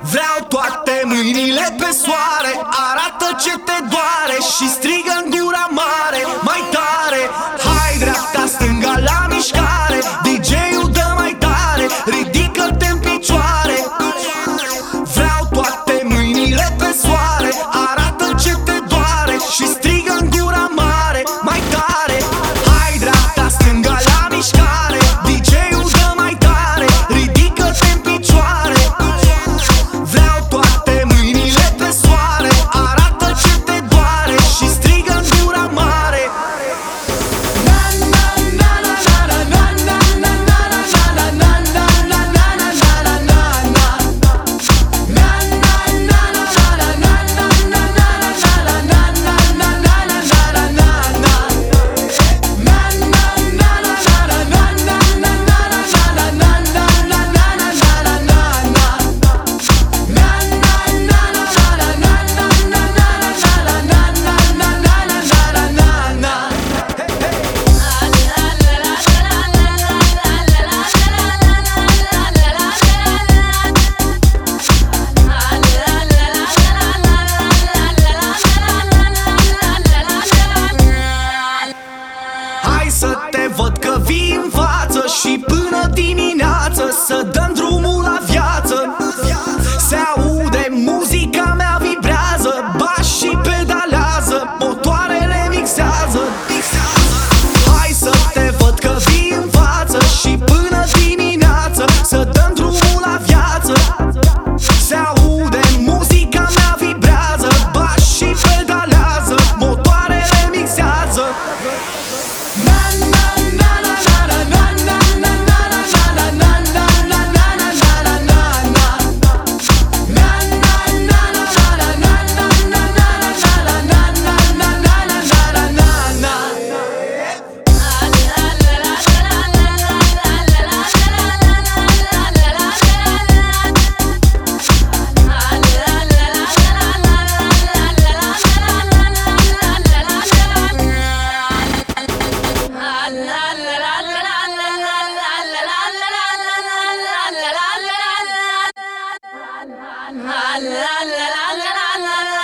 Vreau toate mâinile pe soare, arată ce te doare și strigă în gura mare, mai tare. Hai dreapta, stânga la mișcare, DJ-ul dă mai tare, ridică-te în picioare. Vreau toate mâinile pe soare, arată ce te doare și strigă în gura mare, mai tare. Hai dreapta, stânga la mișcare, DJ-ul dă mai tare, ridică-te în picioare. Vreau toate mâinile pe soare, arată ce te doare și strigă în gura mare. Să te văd că vii în față și până dimineață să dăm drumul la viață. Se aude, muzica mea vibrează, bași și pedalează, motoarele mixează. Hai să te văd că vii în față și până dimineață să dăm drumul la viață. Se aude, muzica mea vibrează, bași și pedalează, motoarele mixează. La la la la la la la la.